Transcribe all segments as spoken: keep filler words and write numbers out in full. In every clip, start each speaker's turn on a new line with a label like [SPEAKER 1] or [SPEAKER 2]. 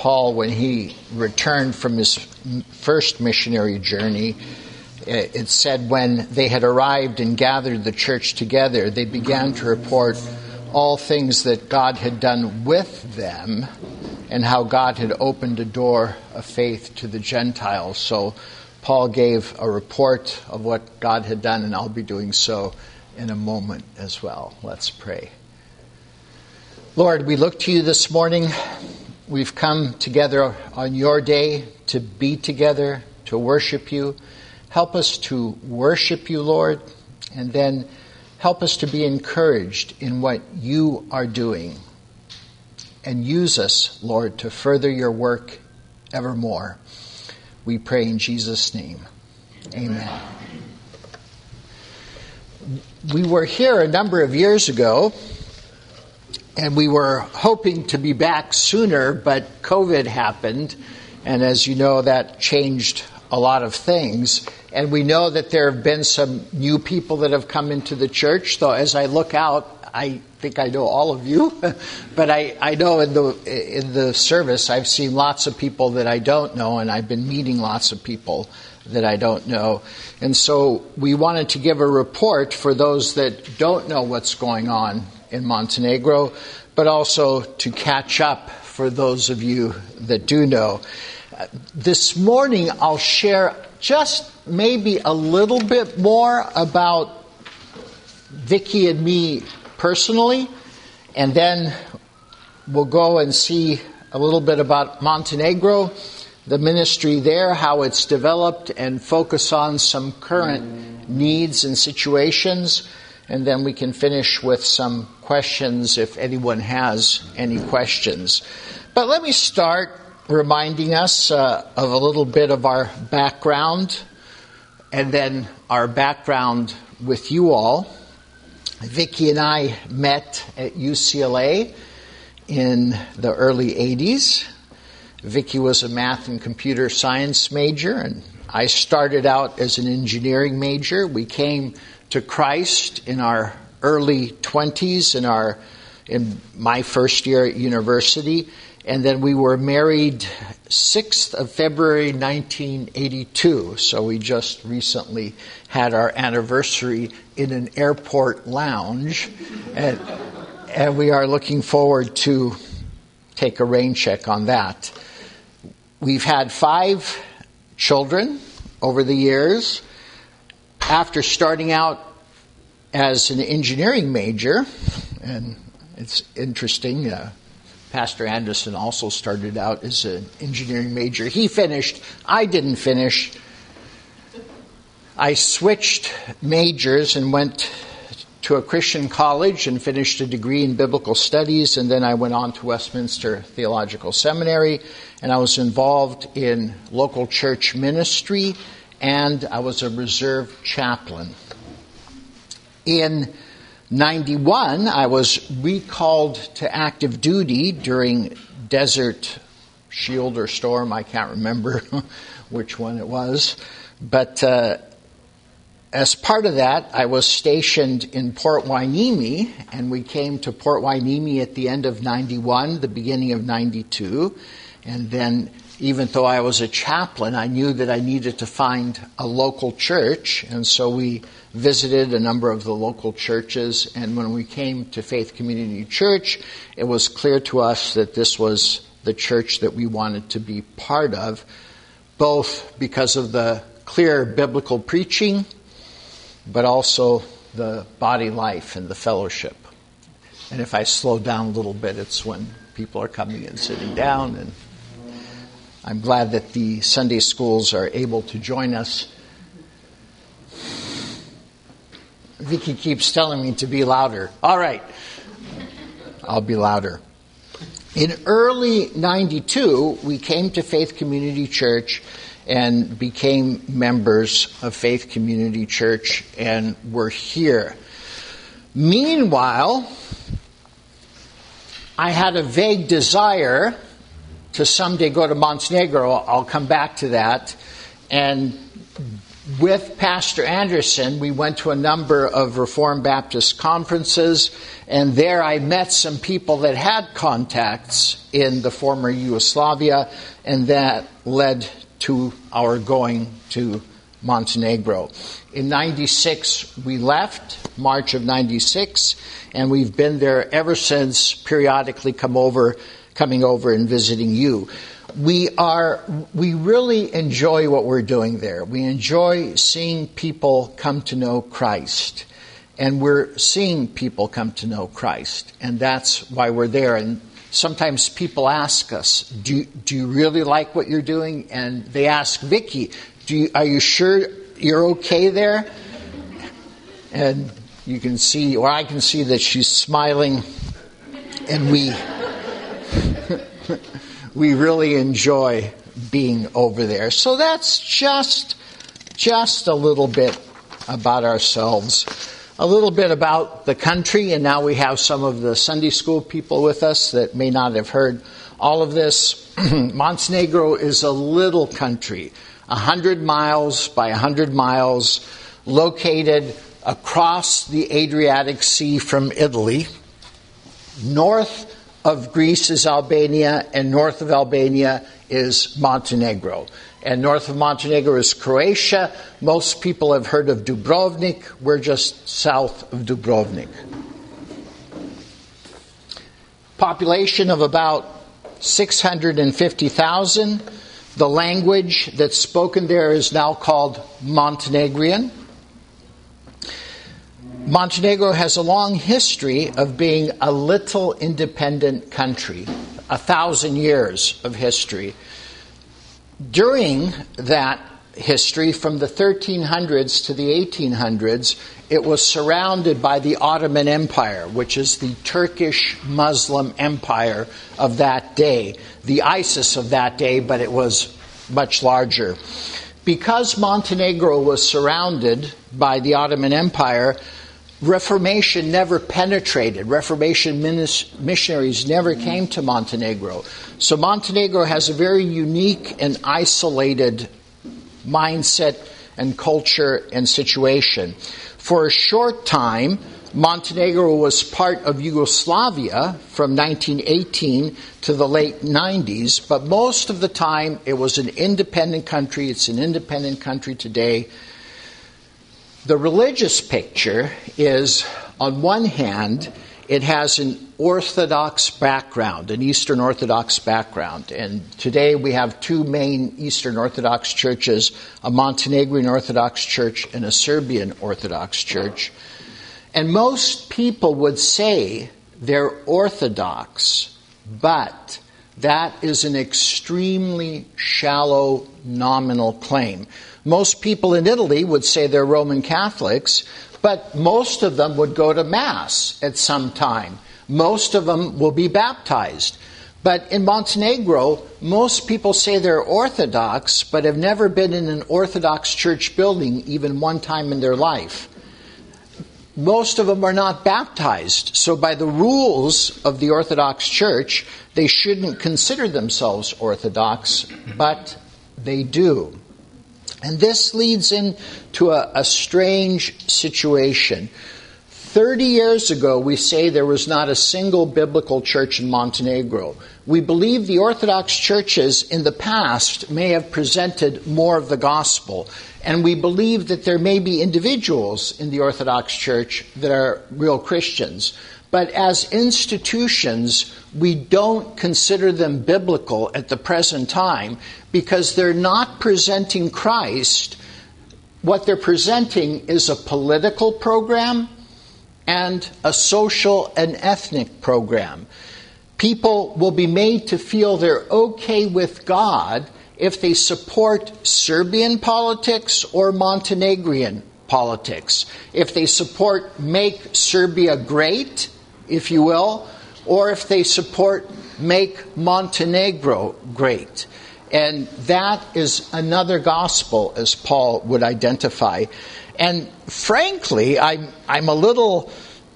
[SPEAKER 1] Paul, when he returned from his first missionary journey, it said when they had arrived and gathered the church together, they began to report all things that God had done with them and how God had opened a door of faith to the Gentiles. So Paul gave a report of what God had done, and I'll be doing so in a moment as well. Let's pray. Lord, we look to you this morning. We've come together on your day to be together, to worship you. Help us to worship you, Lord, and then help us to be encouraged in what you are doing. And use us, Lord, to further your work evermore. We pray in Jesus' name. Amen. We were here a number of years ago, and we were hoping to be back sooner, but COVID happened. And as you know, that changed a lot of things. And we know that there have been some new people that have come into the church. So as I look out, I think I know all of you. But I, I know in the in the service, I've seen lots of people that I don't know, and I've been meeting lots of people that I don't know. And so we wanted to give a report for those that don't know what's going on in Montenegro, but also to catch up for those of you that do know. Uh, this morning, I'll share just maybe a little bit more about Vicki and me personally, and then we'll go and see a little bit about Montenegro, the ministry there, how it's developed, and focus on some current needs and situations, and then we can finish with some questions if anyone has any questions. But let me start reminding us uh, of a little bit of our background, and then our background with you all. Vicki and I met at U C L A in the early eighties. Vicki was a math and computer science major, and I started out as an engineering major. We came to Christ in our early twenties, in our in my first year at university, and then we were married sixth of February nineteen eighty-two. So we just recently had our anniversary in an airport lounge, and and we are looking forward to take a rain check on that. We've had five children over the years. After starting out as an engineering major, and it's interesting, uh, Pastor Anderson also started out as an engineering major. He finished. I didn't finish. I switched majors and went to a Christian college and finished a degree in biblical studies, and then I went on to Westminster Theological Seminary, and I was involved in local church ministry, and I was a reserve chaplain. In ninety-one, I was recalled to active duty during Desert Shield or Storm. I can't remember which one it was. But uh, as part of that, I was stationed in Port Hueneme, and we came to Port Hueneme at the end of ninety-one, the beginning of ninety-two. And then, even though I was a chaplain, I knew that I needed to find a local church, and so we visited a number of the local churches, and when we came to Faith Community Church, it was clear to us that this was the church that we wanted to be part of, both because of the clear biblical preaching, but also the body life and the fellowship. And if I slow down a little bit, it's when people are coming and sitting down, and I'm glad that the Sunday schools are able to join us. Vicki keeps telling me to be louder. All right. I'll be louder. In early ninety-two, we came to Faith Community Church and became members of Faith Community Church, and we're here. Meanwhile, I had a vague desire to someday go to Montenegro. I'll come back to that. And with Pastor Anderson, we went to a number of Reformed Baptist conferences, and there I met some people that had contacts in the former Yugoslavia, and that led to our going to Montenegro. In ninety-six, we left, March of ninety-six, and we've been there ever since, periodically come over, coming over and visiting you. We are, we really enjoy what we're doing there. We enjoy seeing people come to know Christ. And we're seeing people come to know Christ. And that's why we're there. And sometimes people ask us, do you, do you really like what you're doing? And they ask Vicky, do you, are you sure you're okay there? And you can see, or I can see that she's smiling. And we... We really enjoy being over there. So that's just, just a little bit about ourselves, a little bit about the country, and now we have some of the Sunday school people with us that may not have heard all of this. Montenegro is a little country, one hundred miles by one hundred miles, located across the Adriatic Sea from Italy. North of Greece is Albania, and north of Albania is Montenegro. And north of Montenegro is Croatia. Most people have heard of Dubrovnik. We're just south of Dubrovnik. Population of about six hundred fifty thousand. The language that's spoken there is now called Montenegrin. Montenegro has a long history of being a little independent country, a thousand years of history. During that history, from the thirteen hundreds to the eighteen hundreds, it was surrounded by the Ottoman Empire, which is the Turkish Muslim empire of that day, the ISIS of that day, but it was much larger. Because Montenegro was surrounded by the Ottoman Empire, Reformation never penetrated. Reformation missionaries never came to Montenegro. So Montenegro has a very unique and isolated mindset and culture and situation. For a short time, Montenegro was part of Yugoslavia from nineteen eighteen to the late nineties, but most of the time it was an independent country. It's an independent country today. The religious picture is, on one hand, it has an Orthodox background, an Eastern Orthodox background. And today we have two main Eastern Orthodox churches, a Montenegrin Orthodox church and a Serbian Orthodox church. And most people would say they're Orthodox, but that is an extremely shallow, nominal claim. Most people in Italy would say they're Roman Catholics, but most of them would go to Mass at some time. Most of them will be baptized. But in Montenegro, most people say they're Orthodox, but have never been in an Orthodox church building even one time in their life. Most of them are not baptized. So by the rules of the Orthodox Church, they shouldn't consider themselves Orthodox, but they do. And this leads into a, a strange situation. Thirty years ago, we say there was not a single biblical church in Montenegro. We believe the Orthodox churches in the past may have presented more of the gospel. And we believe that there may be individuals in the Orthodox Church that are real Christians. But as institutions, we don't consider them biblical at the present time because they're not presenting Christ. What they're presenting is a political program and a social and ethnic program. People will be made to feel they're okay with God if they support Serbian politics or Montenegrin politics. If they support Make Serbia Great, if you will, or if they support Make Montenegro Great. And that is another gospel, as Paul would identify. And frankly, I'm, I'm a little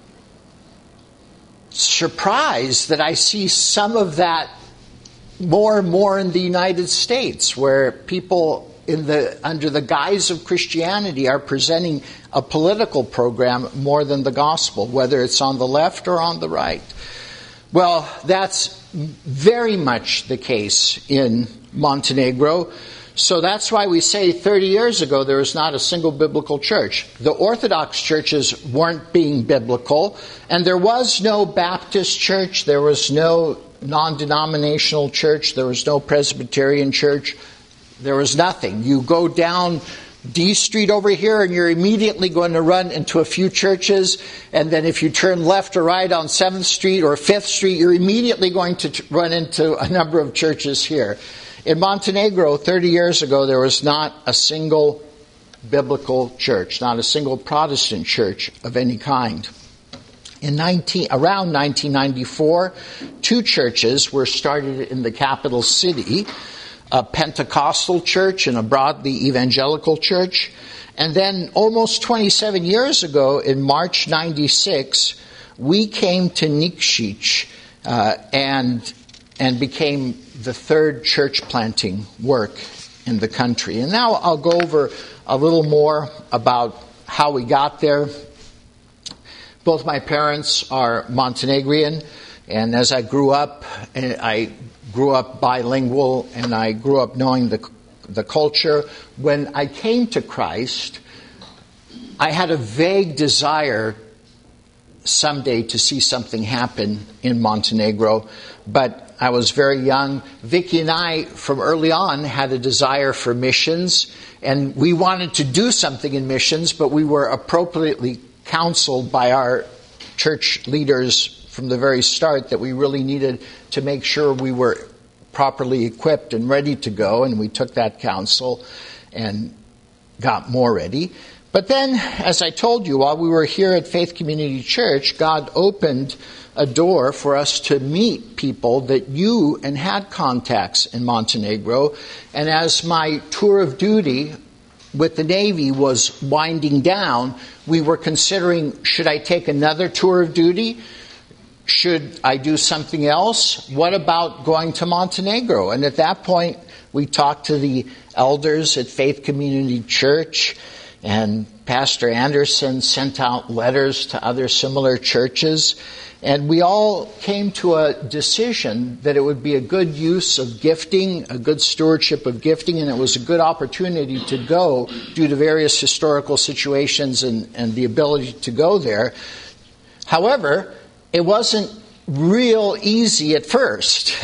[SPEAKER 1] surprised that I see some of that more and more in the United States, where people in the under the guise of Christianity, are presenting a political program more than the gospel, whether it's on the left or on the right. Well, that's very much the case in Montenegro. So that's why we say thirty years ago there was not a single biblical church. The Orthodox churches weren't being biblical, and there was no Baptist church, there was no non-denominational church, there was no Presbyterian church, there was nothing. You go down D Street over here and you're immediately going to run into a few churches, and then if you turn left or right on seventh Street or fifth Street, you're immediately going to t- run into a number of churches here. In Montenegro, thirty years ago, there was not a single biblical church, not a single Protestant church of any kind. In nineteen, around nineteen ninety-four, two churches were started in the capital city, a Pentecostal church and a broadly evangelical church. And then almost twenty-seven years ago, in March ninety-six, we came to Nikšić uh, and and became the third church planting work in the country. And now I'll go over a little more about how we got there. Both my parents are Montenegrin, and as I grew up, I grew up bilingual, and I grew up knowing the the culture. When I came to Christ, I had a vague desire someday to see something happen in Montenegro, but I was very young. Vicky and I, from early on, had a desire for missions, and we wanted to do something in missions, but we were appropriately counseled by our church leaders from the very start that we really needed to make sure we were properly equipped and ready to go, and we took that counsel and got more ready. But then, as I told you, while we were here at Faith Community Church, God opened a door for us to meet people that knew and had contacts in Montenegro. And as my tour of duty with the Navy was winding down, we were considering, should I take another tour of duty? Should I do something else? What about going to Montenegro? And at that point, we talked to the elders at Faith Community Church, and Pastor Anderson sent out letters to other similar churches. And we all came to a decision that it would be a good use of gifting, a good stewardship of gifting, and it was a good opportunity to go due to various historical situations and, and the ability to go there. However, it wasn't real easy at first.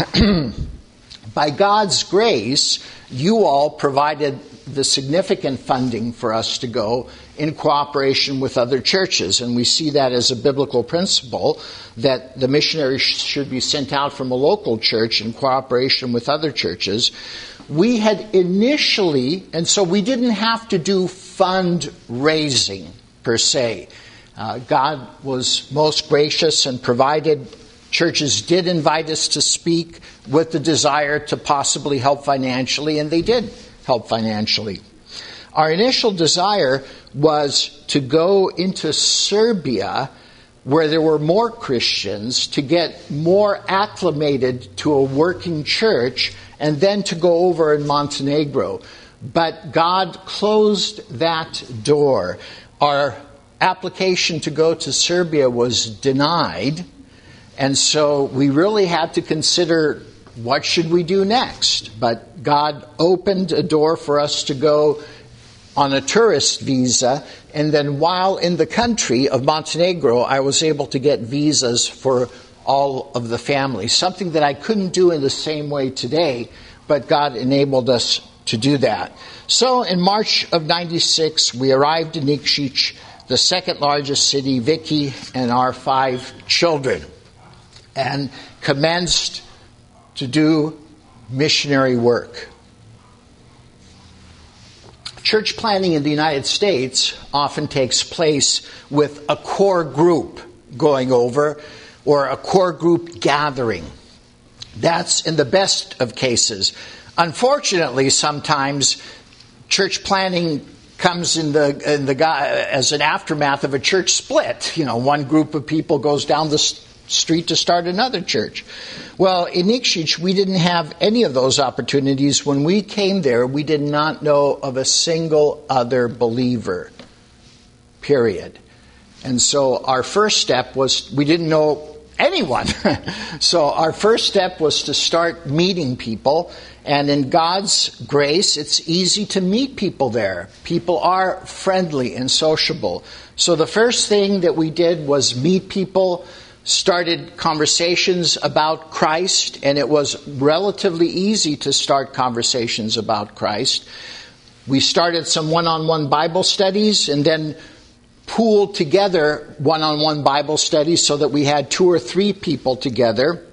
[SPEAKER 1] By God's grace, you all provided the significant funding for us to go in cooperation with other churches. And we see that as a biblical principle, that the missionaries should be sent out from a local church in cooperation with other churches. We had initially, and so we didn't have to do fundraising per se. Uh, God was most gracious and provided. Churches did invite us to speak with the desire to possibly help financially, and they did help financially. Our initial desire was to go into Serbia, where there were more Christians, to get more acclimated to a working church, and then to go over in Montenegro. But God closed that door. Our application to go to Serbia was denied, and so we really had to consider, what should we do next? But God opened a door for us to go on a tourist visa, and then while in the country of Montenegro, I was able to get visas for all of the family, something that I couldn't do in the same way today, but God enabled us to do that. So in March of ninety-six, we arrived in Nikšić, the second largest city, Vicky and our five children, and commenced to do missionary work. Church planting in the United States often takes place with a core group going over, or a core group gathering. That's in the best of cases. Unfortunately, sometimes church planting comes in the in the as an aftermath of a church split. You know, one group of people goes down the street to start another church. Well, in Nikšić, we didn't have any of those opportunities. When we came there, we did not know of a single other believer, period. And so our first step was, we didn't know anyone. So our first step was to start meeting people. And in God's grace, it's easy to meet people there. People are friendly and sociable. So the first thing that we did was meet people, started conversations about Christ, and it was relatively easy to start conversations about Christ. We started some one-on-one Bible studies and then pooled together one-on-one Bible studies so that we had two or three people together.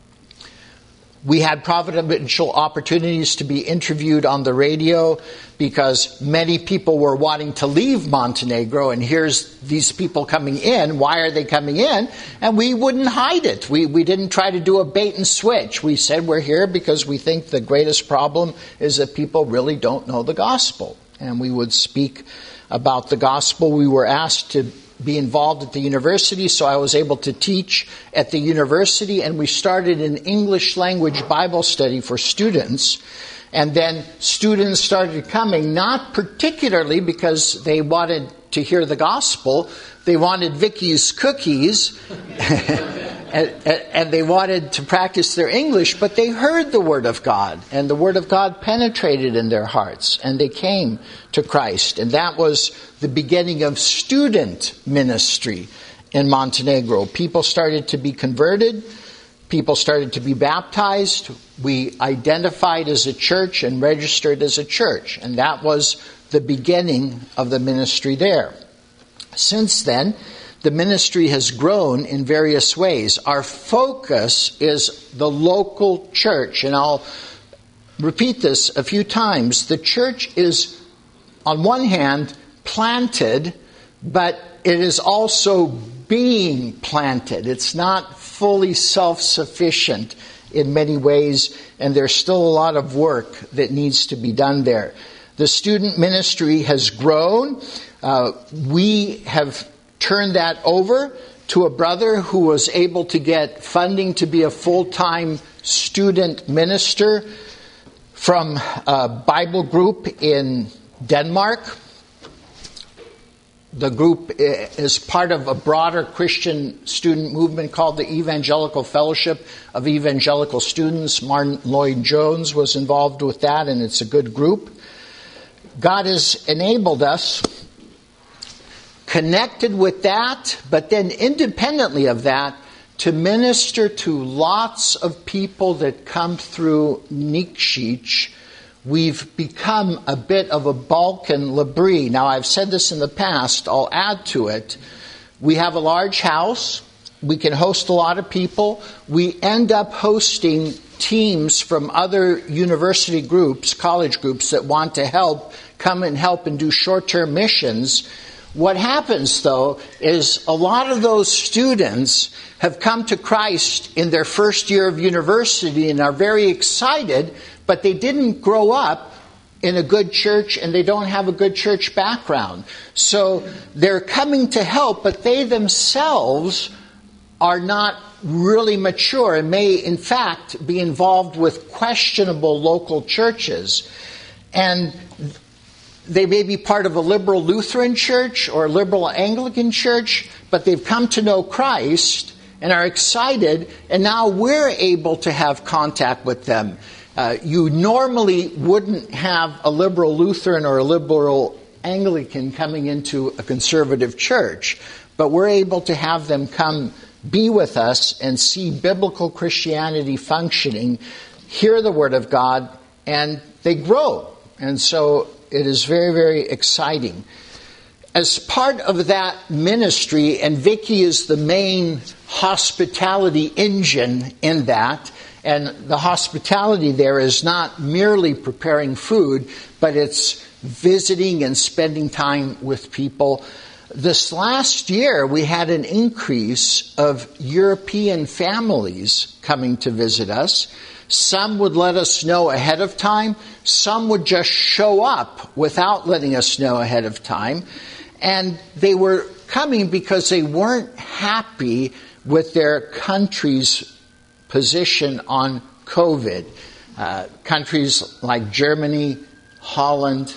[SPEAKER 1] We had providential opportunities to be interviewed on the radio because many people were wanting to leave Montenegro, and here's these people coming in. Why are they coming in? And we wouldn't hide it. We we didn't try to do a bait and switch. We said we're here because we think the greatest problem is that people really don't know the gospel. And we would speak about the gospel. We were asked to be involved at the university, so I was able to teach at the university, and we started an English language Bible study for students. And then students started coming, not particularly because they wanted to hear the gospel. They wanted Vicky's cookies, and, and they wanted to practice their English, but they heard the Word of God, and the Word of God penetrated in their hearts, and they came to Christ. And that was the beginning of student ministry in Montenegro. People started to be converted. People started to be baptized. We identified as a church and registered as a church. And that was the beginning of the ministry there. Since then, the ministry has grown in various ways. Our focus is the local church. And I'll repeat this a few times. The church is, on one hand, planted, but it is also being planted. It's not fully self-sufficient in many ways, and there's still a lot of work that needs to be done there. The student ministry has grown. Uh, we have turned that over to a brother who was able to get funding to be a full-time student minister from a Bible group in Denmark. The group is part of a broader Christian student movement called the Evangelical Fellowship of Evangelical Students. Martin Lloyd-Jones was involved with that, and it's a good group. God has enabled us, connected with that, but then independently of that, to minister to lots of people that come through Nikšić. We've become a bit of a Balkan L'Abri. Now, I've said this in the past. I'll add to it. We have a large house. We can host a lot of people. We end up hosting teams from other university groups, college groups that want to help, come and help and do short-term missions. What happens, though, is a lot of those students have come to Christ in their first year of university and are very excited, but they didn't grow up in a good church and they don't have a good church background. So they're coming to help, but they themselves are not really mature and may, in fact, be involved with questionable local churches. And they may be part of a liberal Lutheran church or a liberal Anglican church, but they've come to know Christ and are excited, and now we're able to have contact with them. Uh, you normally wouldn't have a liberal Lutheran or a liberal Anglican coming into a conservative church, but we're able to have them come be with us and see biblical Christianity functioning, hear the Word of God, and they grow. And so it is very, very exciting. As part of that ministry, and Vicky is the main hospitality engine in that, and the hospitality there is not merely preparing food, but it's visiting and spending time with people. This last year, we had an increase of European families coming to visit us. Some would let us know ahead of time. Some would just show up without letting us know ahead of time. And they were coming because they weren't happy with their country's position on COVID. Uh, countries like Germany, Holland,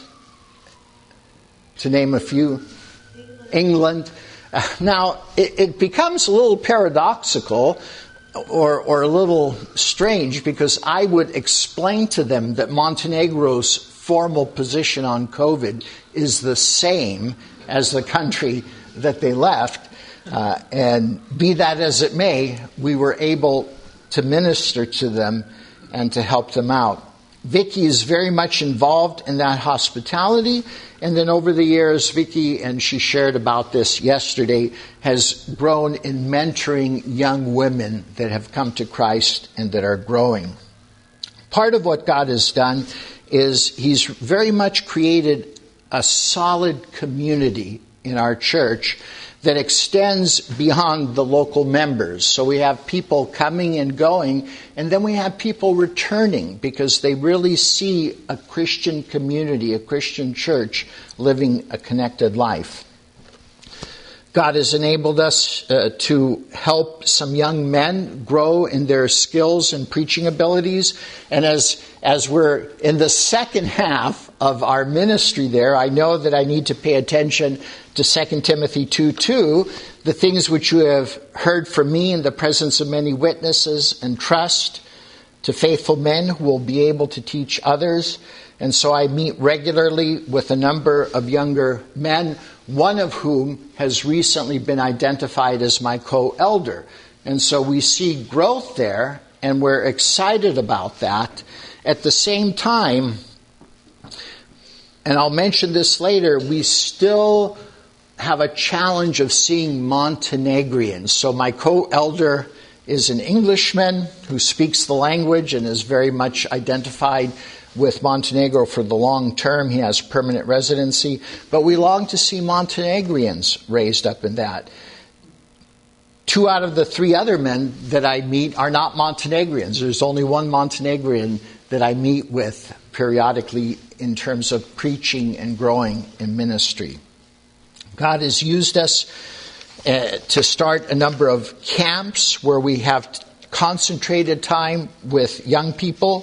[SPEAKER 1] to name a few, England. Uh, now, it, it becomes a little paradoxical or, or a little strange because I would explain to them that Montenegro's formal position on COVID is the same as the country that they left. Uh, and be that as it may, we were able to minister to them and to help them out. Vicky is very much involved in that hospitality. And then over the years, Vicky, and she shared about this yesterday, has grown in mentoring young women that have come to Christ and that are growing. Part of what God has done is He's very much created a solid community in our church that extends beyond the local members. So we have people coming and going, and then we have people returning because they really see a Christian community, a Christian church living a connected life. God has enabled us uh, to help some young men grow in their skills and preaching abilities. And as as we're in the second half of our ministry there, I know that I need to pay attention to Second Timothy two two, the things which you have heard from me in the presence of many witnesses, and trust to faithful men who will be able to teach others. And so I meet regularly with a number of younger men, one of whom has recently been identified as my co-elder. And so we see growth there, and we're excited about that. At the same time, and I'll mention this later, we still have a challenge of seeing Montenegrians. So my co-elder is an Englishman who speaks the language and is very much identified with Montenegro for the long term. He has permanent residency. But we long to see Montenegrians raised up in that. Two out of the three other men that I meet are not Montenegrians. There's only one Montenegrin that I meet with periodically in terms of preaching and growing in ministry. God has used us uh, to start a number of camps where we have concentrated time with young people.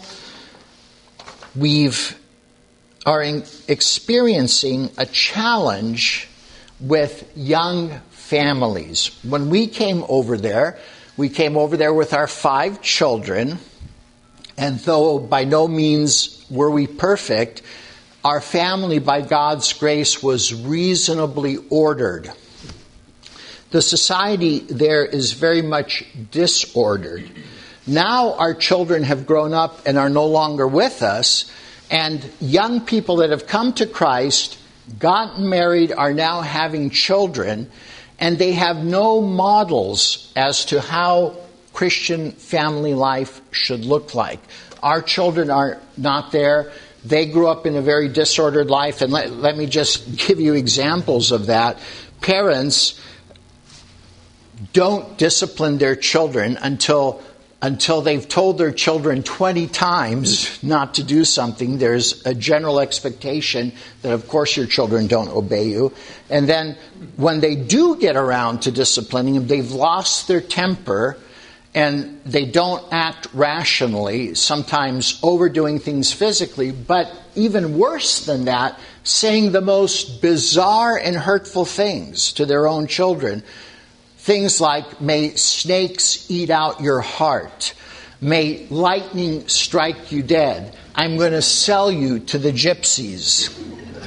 [SPEAKER 1] We've are in, experiencing a challenge with young families. When we came over there, we came over there with our five children, and though by no means were we perfect, our family, by God's grace, was reasonably ordered. The society there is very much disordered. Now our children have grown up and are no longer with us, and young people that have come to Christ, gotten married, are now having children, and they have no models as to how Christian family life should look like. Our children are not there. They grew up in a very disordered life, and let, let me just give you examples of that. Parents don't discipline their children until until they've told their children twenty times not to do something. There's a general expectation that, of course, your children don't obey you. And then when they do get around to disciplining them, they've lost their temper and they don't act rationally, sometimes overdoing things physically, but even worse than that, saying the most bizarre and hurtful things to their own children. Things like, may snakes eat out your heart. May lightning strike you dead. I'm going to sell you to the gypsies.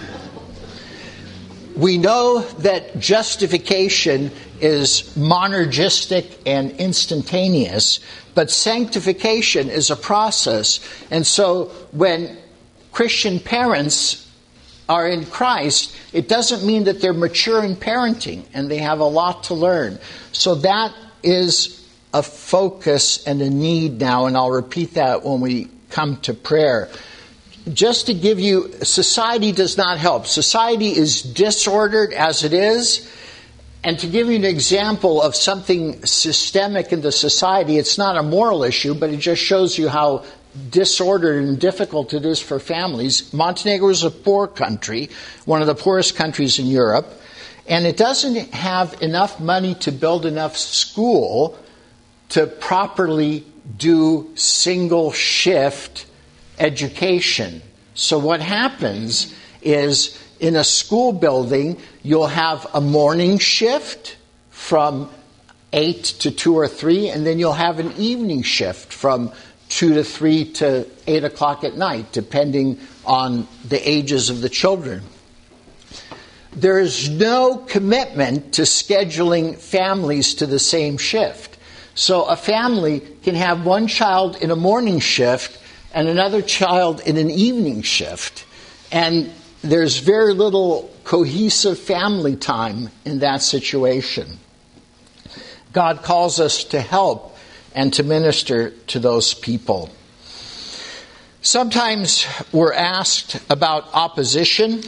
[SPEAKER 1] We know that justification is monergistic and instantaneous, but sanctification is a process. And so when Christian parents are in Christ, it doesn't mean that they're mature in parenting and they have a lot to learn. So that is a focus and a need now, and I'll repeat that when we come to prayer. Just to give you, society does not help. Society is disordered as it is. And to give you an example of something systemic in the society, it's not a moral issue, but it just shows you how disordered and difficult it is for families. Montenegro is a poor country, one of the poorest countries in Europe, and it doesn't have enough money to build enough school to properly do single shift education. So what happens is, in a school building, you'll have a morning shift from eight to two or three, and then you'll have an evening shift from two to three to eight o'clock at night, depending on the ages of the children. There is no commitment to scheduling families to the same shift. So a family can have one child in a morning shift and another child in an evening shift. And there's very little cohesive family time in that situation. God calls us to help and to minister to those people. Sometimes we're asked about opposition.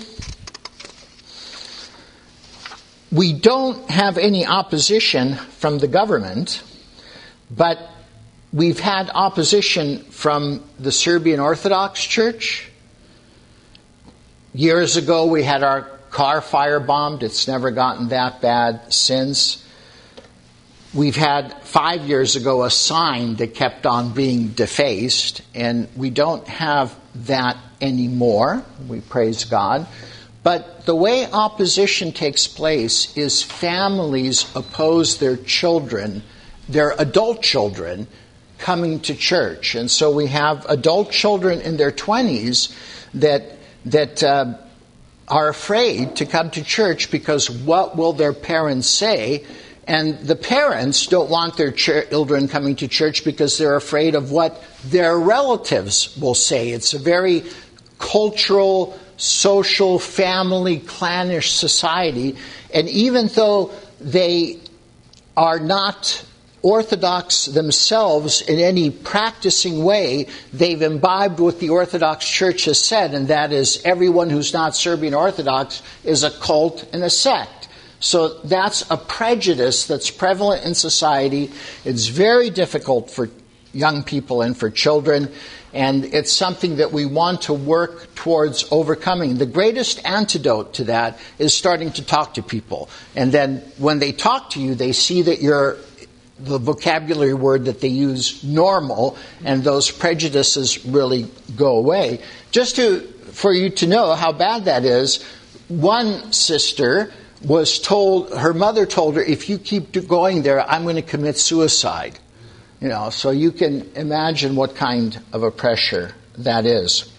[SPEAKER 1] We don't have any opposition from the government, but we've had opposition from the Serbian Orthodox Church. Years ago, we had our car firebombed. It's never gotten that bad since. We've had, five years ago, a sign that kept on being defaced, and we don't have that anymore. We praise God. But the way opposition takes place is families oppose their children, their adult children, coming to church. And so we have adult children in their twenties that that uh, are afraid to come to church because what will their parents say? And the parents don't want their children coming to church because they're afraid of what their relatives will say. It's a very cultural, social, family, clannish society. And even though they are not Orthodox themselves in any practicing way, they've imbibed what the Orthodox Church has said, and that is everyone who's not Serbian Orthodox is a cult and a sect. So that's a prejudice that's prevalent in society. It's very difficult for young people and for children, and it's something that we want to work towards overcoming. The greatest antidote to that is starting to talk to people. And then when they talk to you, they see that you're the vocabulary word that they use normal, and those prejudices really go away. Just to for you to know how bad that is, one sister was told, her mother told her, if you keep going there, I'm going to commit suicide. You know, so you can imagine what kind of a pressure that is.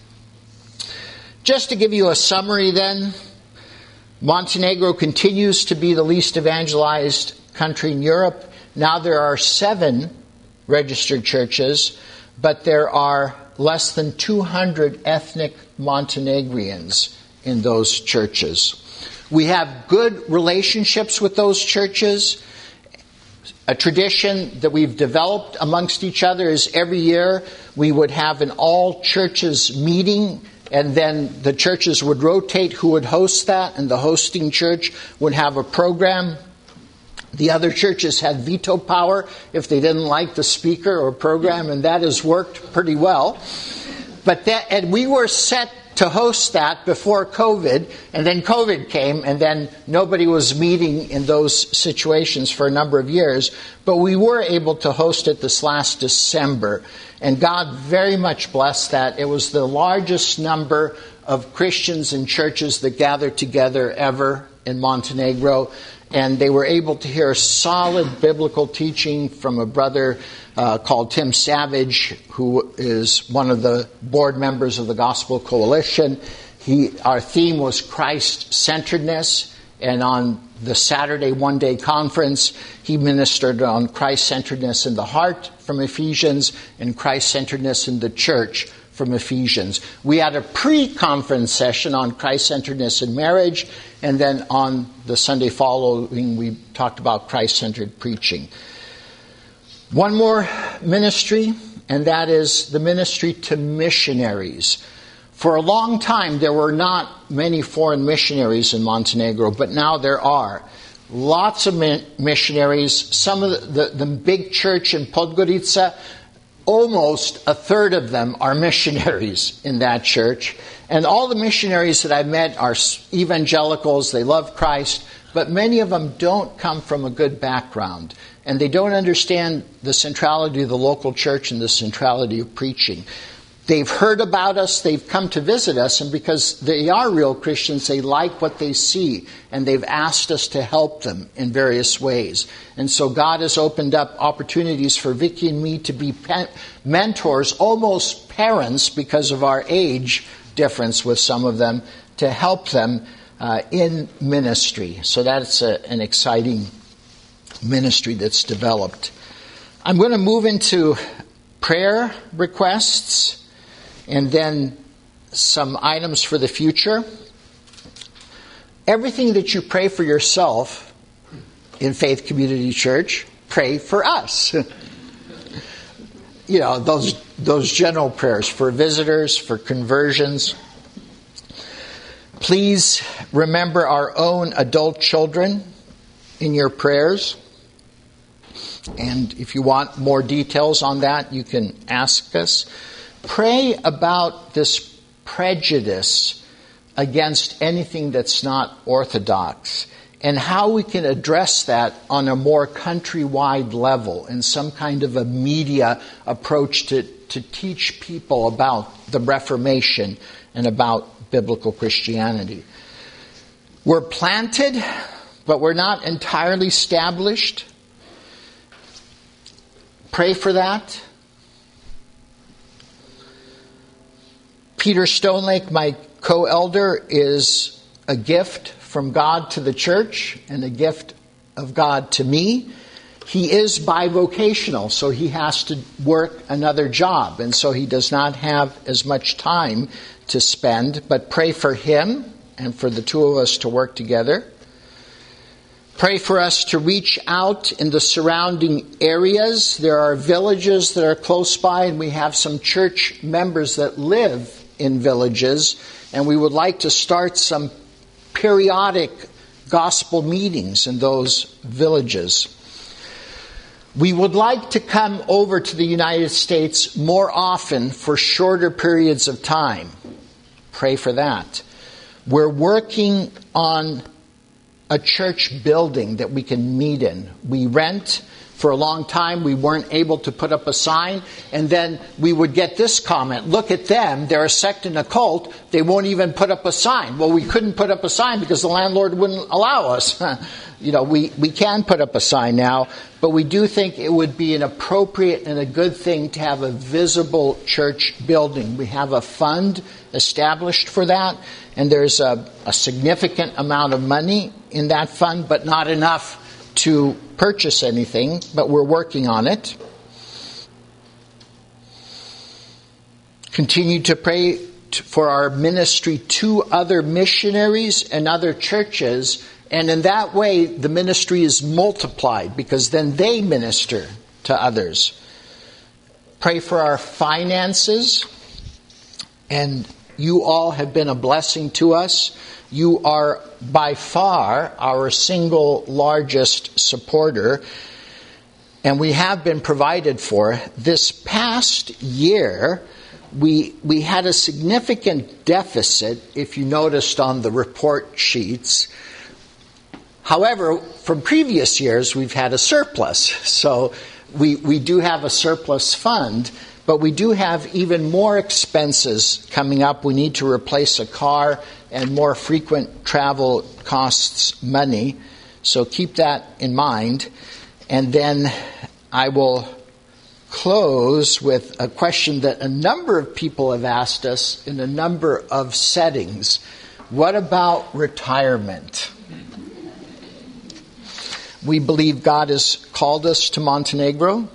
[SPEAKER 1] Just to give you a summary then, Montenegro continues to be the least evangelized country in Europe. Now there are seven registered churches, but there are less than two hundred ethnic Montenegrians in those churches. We have good relationships with those churches. A tradition that we've developed amongst each other is every year we would have an all churches meeting, and then the churches would rotate who would host that, and the hosting church would have a program. The other churches had veto power if they didn't like the speaker or program, and that has worked pretty well. But that, and we were set to host that before COVID, and then COVID came, and then nobody was meeting in those situations for a number of years. But we were able to host it this last December, and God very much blessed that. It was the largest number of Christians and churches that gathered together ever in Montenegro, and they were able to hear solid biblical teaching from a brother uh, called Tim Savage, who is one of the board members of the Gospel Coalition. He, our theme was Christ-centeredness, and on the Saturday one-day conference, he ministered on Christ-centeredness in the heart from Ephesians and Christ-centeredness in the church from Ephesians. We had a pre-conference session on Christ-centeredness in marriage, and then on the Sunday following, we talked about Christ-centered preaching. One more ministry, and that is the ministry to missionaries. For a long time, there were not many foreign missionaries in Montenegro, but now there are. Lots of missionaries. Some of the, the, the big church in Podgorica, almost a third of them are missionaries in that church. And all the missionaries that I've met are evangelicals. They love Christ, but many of them don't come from a good background, and they don't understand the centrality of the local church and the centrality of preaching. They've heard about us, they've come to visit us, and because they are real Christians, they like what they see, and they've asked us to help them in various ways. And so God has opened up opportunities for Vicki and me to be pe- mentors, almost parents because of our age difference with some of them, to help them uh, in ministry. So that's a, an exciting ministry that's developed. I'm going to move into prayer requests, and then some items for the future. Everything that you pray for yourself in Faith Community Church, pray for us. You know, those those general prayers for visitors, for conversions. Please remember our own adult children in your prayers. And if you want more details on that, you can ask us. Pray about this prejudice against anything that's not orthodox and how we can address that on a more countrywide level in some kind of a media approach to, to teach people about the Reformation and about biblical Christianity. We're planted, but we're not entirely established. Pray for that. Peter Stonelake, my co-elder, is a gift from God to the church and a gift of God to me. He is bivocational, so he has to work another job, and so he does not have as much time to spend. But pray for him and for the two of us to work together. Pray for us to reach out in the surrounding areas. There are villages that are close by, and we have some church members that live in villages, and we would like to start some periodic gospel meetings in those villages. We would like to come over to the United States more often for shorter periods of time. Pray for that. We're working on a church building that we can meet in. We rent. For a long time, we weren't able to put up a sign, and then we would get this comment, look at them, they're a sect and a cult, they won't even put up a sign. Well, we couldn't put up a sign because the landlord wouldn't allow us. You know, we, we can put up a sign now, but we do think it would be an appropriate and a good thing to have a visible church building. We have a fund established for that, and there's a, a significant amount of money in that fund, but not enough to purchase anything, but we're working on it. Continue to pray for our ministry to other missionaries and other churches, and in that way the ministry is multiplied because then they minister to others. Pray for our finances, and you all have been a blessing to us. You are by far our single largest supporter, and we have been provided for. This past year, we we had a significant deficit, if you noticed on the report sheets. However, from previous years, we've had a surplus. So we, we do have a surplus fund, but we do have even more expenses coming up. We need to replace a car, and more frequent travel costs money. So keep that in mind. And then I will close with a question that a number of people have asked us in a number of settings. What about retirement? We believe God has called us to Montenegro.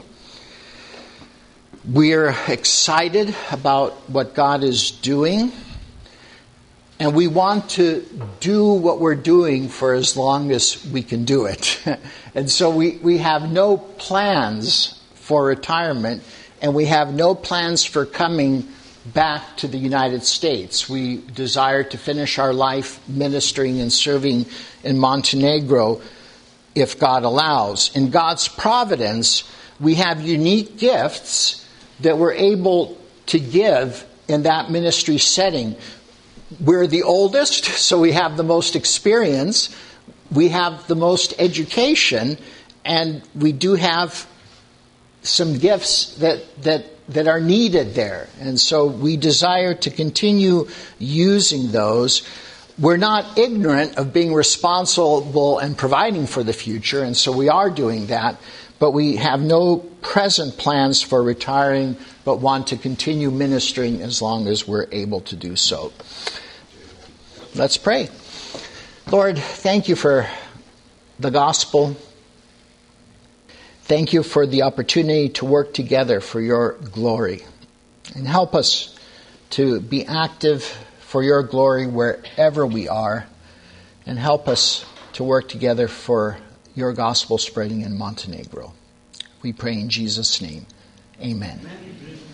[SPEAKER 1] We're excited about what God is doing. And we want to do what we're doing for as long as we can do it. And so we, we have no plans for retirement, and we have no plans for coming back to the United States. We desire to finish our life ministering and serving in Montenegro if God allows. In God's providence, we have unique gifts that we're able to give in that ministry setting. We're the oldest, so we have the most experience. we have the most education, and we do have some gifts that that that are needed there. And so we desire to continue using those. We're not ignorant of being responsible and providing for the future, and so we are doing that. But we have no present plans for retiring, but want to continue ministering as long as we're able to do so. Let's pray. Lord, thank you for the gospel. Thank you for the opportunity to work together for your glory. And help us to be active for your glory wherever we are. And help us to work together for your gospel spreading in Montenegro. We pray in Jesus' name. Amen.